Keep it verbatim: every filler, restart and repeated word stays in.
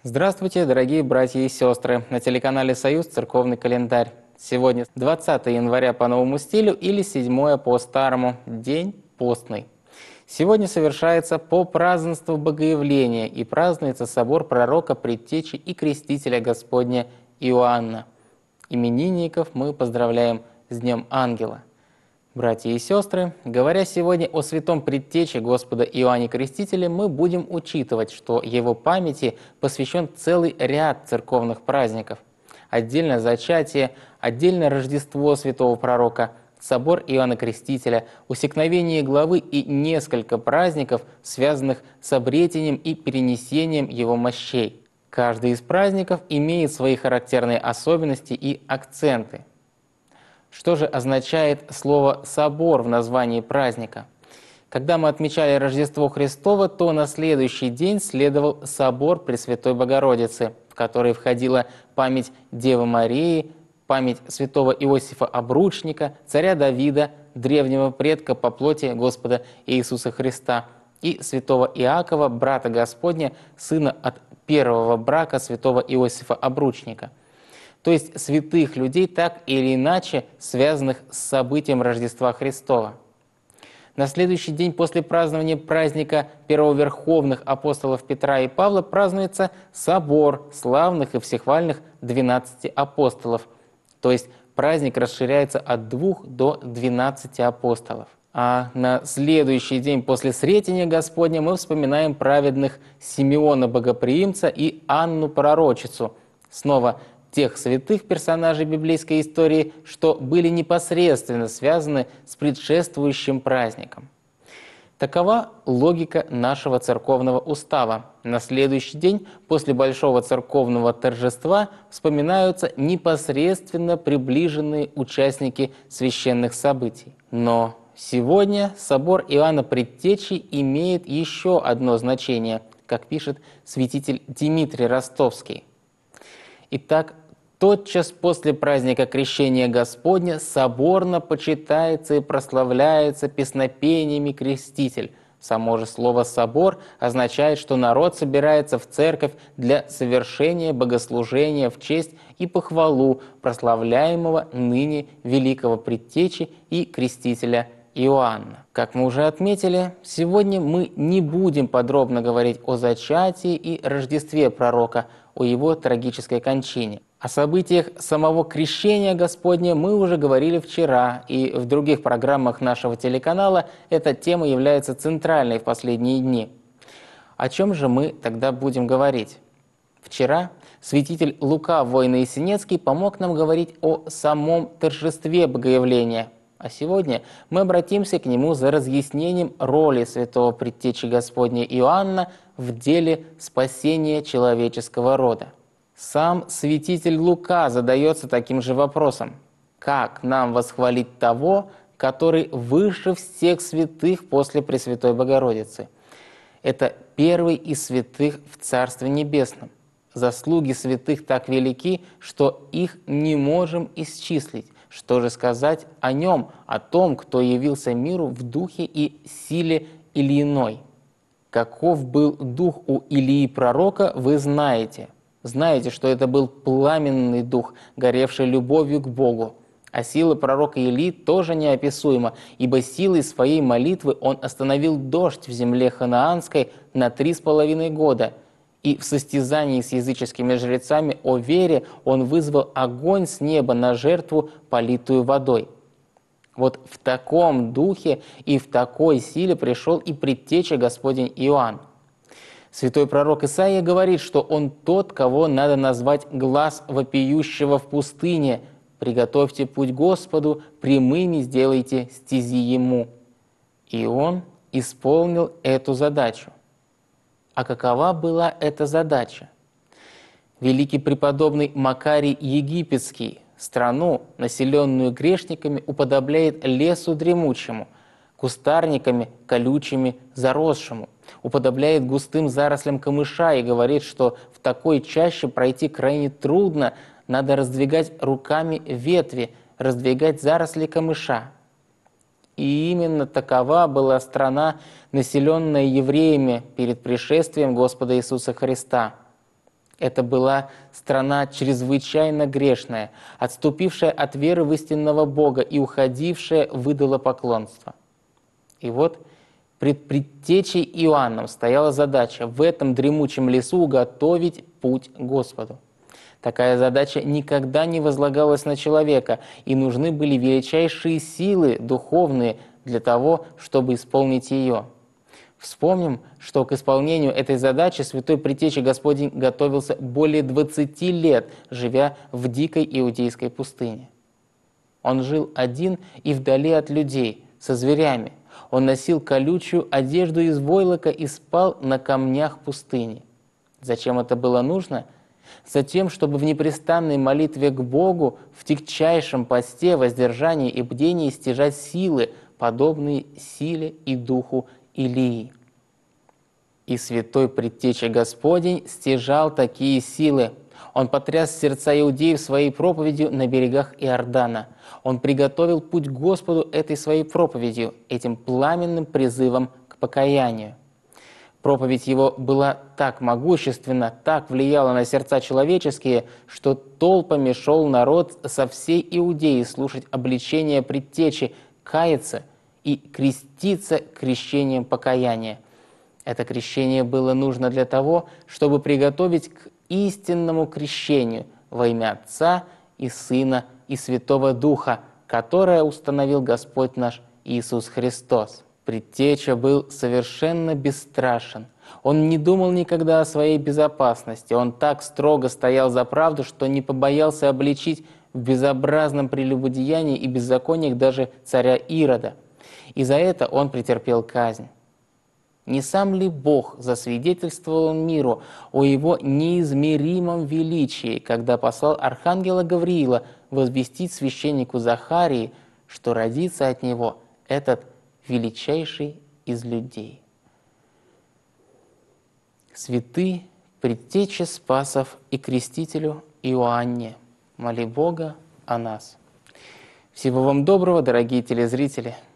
Здравствуйте, дорогие братья и сестры! На телеканале «Союз» церковный календарь. Сегодня двадцатое января по новому стилю или седьмое по старому, день постный. Сегодня совершается по празднеству Богоявления и празднуется собор пророка, предтечи и крестителя Господня Иоанна. Именинников мы поздравляем с Днем Ангела. Братья и сестры, говоря сегодня о святом предтече Господа Иоанне Крестителе, мы будем учитывать, что его памяти посвящен целый ряд церковных праздников. Отдельно зачатие, отдельно Рождество святого пророка, собор Иоанна Крестителя, усекновение главы и несколько праздников, связанных с обретением и перенесением его мощей. Каждый из праздников имеет свои характерные особенности и акценты. Что же означает слово «собор» в названии праздника? Когда мы отмечали Рождество Христово, то на следующий день следовал собор Пресвятой Богородицы, в который входила память Девы Марии, память святого Иосифа Обручника, царя Давида, древнего предка по плоти Господа Иисуса Христа, и святого Иакова, брата Господня, сына от первого брака святого Иосифа Обручника. То есть святых людей, так или иначе связанных с событием Рождества Христова. На следующий день после празднования праздника первоверховных апостолов Петра и Павла празднуется собор славных и всехвальных двенадцати апостолов. То есть праздник расширяется от двух до двенадцати апостолов. А на следующий день после Сретения Господня мы вспоминаем праведных Симеона Богоприимца и Анну Пророчицу. Снова тех святых персонажей библейской истории, что были непосредственно связаны с предшествующим праздником. Такова логика нашего церковного устава. На следующий день после большого церковного торжества вспоминаются непосредственно приближенные участники священных событий. Но сегодня собор Иоанна Предтечи имеет еще одно значение, как пишет святитель Дмитрий Ростовский. Итак, тотчас после праздника Крещения Господня соборно почитается и прославляется песнопениями Креститель. Само же слово «собор» означает, что народ собирается в церковь для совершения богослужения в честь и похвалу прославляемого ныне великого предтечи и крестителя Иоанна. Как мы уже отметили, сегодня мы не будем подробно говорить о зачатии и Рождестве пророка, о его трагической кончине. О событиях самого крещения Господня мы уже говорили вчера, и в других программах нашего телеканала эта тема является центральной в последние дни. О чем же мы тогда будем говорить? Вчера святитель Лука Воино-Есенецкий помог нам говорить о самом торжестве Богоявления, а сегодня мы обратимся к нему за разъяснением роли святого предтечи Господня Иоанна в деле спасения человеческого рода. Сам святитель Лука задается таким же вопросом: как нам восхвалить того, который выше всех святых после Пресвятой Богородицы? Это первый из святых в Царстве Небесном. Заслуги святых так велики, что их не можем исчислить. Что же сказать о нем, о том, кто явился миру в духе и силе Ильиной? Каков был дух у Илии пророка, вы знаете. Знаете, что это был пламенный дух, горевший любовью к Богу. А сила пророка Илии тоже неописуема, ибо силой своей молитвы он остановил дождь в земле ханаанской на три с половиной года. И в состязании с языческими жрецами о вере он вызвал огонь с неба на жертву, политую водой. Вот в таком духе и в такой силе пришел и предтеча Господень Иоанн. Святой пророк Исаия говорит, что он тот, кого надо назвать глаз вопиющего в пустыне. «Приготовьте путь Господу, прямыми сделайте стези Ему». И он исполнил эту задачу. А какова была эта задача? Великий преподобный Макарий Египетский страну, населенную грешниками, уподобляет лесу дремучему, кустарниками колючими заросшему, уподобляет густым зарослям камыша и говорит, что в такой чаще пройти крайне трудно, надо раздвигать руками ветви, раздвигать заросли камыша. И именно такова была страна, населенная евреями перед пришествием Господа Иисуса Христа. Это была страна чрезвычайно грешная, отступившая от веры в истинного Бога и уходившая в идолопоклонство. И вот пред предтечей Иоанном стояла задача в этом дремучем лесу уготовить путь Господу. Такая задача никогда не возлагалась на человека, и нужны были величайшие силы духовные для того, чтобы исполнить ее. Вспомним, что к исполнению этой задачи святой предтеча Господень готовился более двадцати лет, живя в дикой иудейской пустыне. Он жил один и вдали от людей, со зверями. Он носил колючую одежду из войлока и спал на камнях пустыни. Зачем это было нужно? Затем, чтобы в непрестанной молитве к Богу, в тягчайшем посте, воздержании и бдении стяжать силы, подобные силе и духу Илии. И святой предтеча Господень стяжал такие силы. Он потряс сердца иудеев своей проповедью на берегах Иордана. Он приготовил путь Господу этой своей проповедью, этим пламенным призывом к покаянию. Проповедь его была так могущественна, так влияла на сердца человеческие, что толпами шел народ со всей Иудеи слушать обличения предтечи, каяться и креститься крещением покаяния. Это крещение было нужно для того, чтобы приготовить к истинному крещению во имя Отца и Сына и Святого Духа, которое установил Господь наш Иисус Христос. Предтеча был совершенно бесстрашен. Он не думал никогда о своей безопасности. Он так строго стоял за правду, что не побоялся обличить в безобразном прелюбодеянии и беззакониях даже царя Ирода. И за это он претерпел казнь. Не сам ли Бог засвидетельствовал миру о его неизмеримом величии, когда послал архангела Гавриила возвестить священнику Захарии, что родится от него этот величайший из людей? Святый предтече Спасов и крестителю Иоанне, моли Бога о нас. Всего вам доброго, дорогие телезрители!